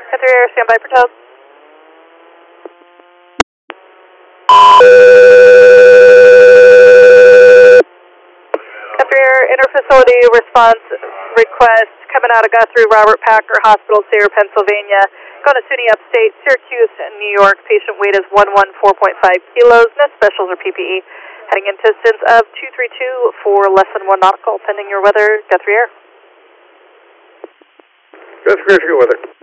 Guthrie Air, standby for tow. Guthrie Air, interfacility response request coming out of Guthrie Robert Packer Hospital, Sayre, Pennsylvania. Going to SUNY Upstate, Syracuse, New York. Patient weight is 114.5 kilos. No specials or PPE. Heading in distance of 232 for less than 1 nautical. Pending your weather, Guthrie Air. Guthrie Air, good weather.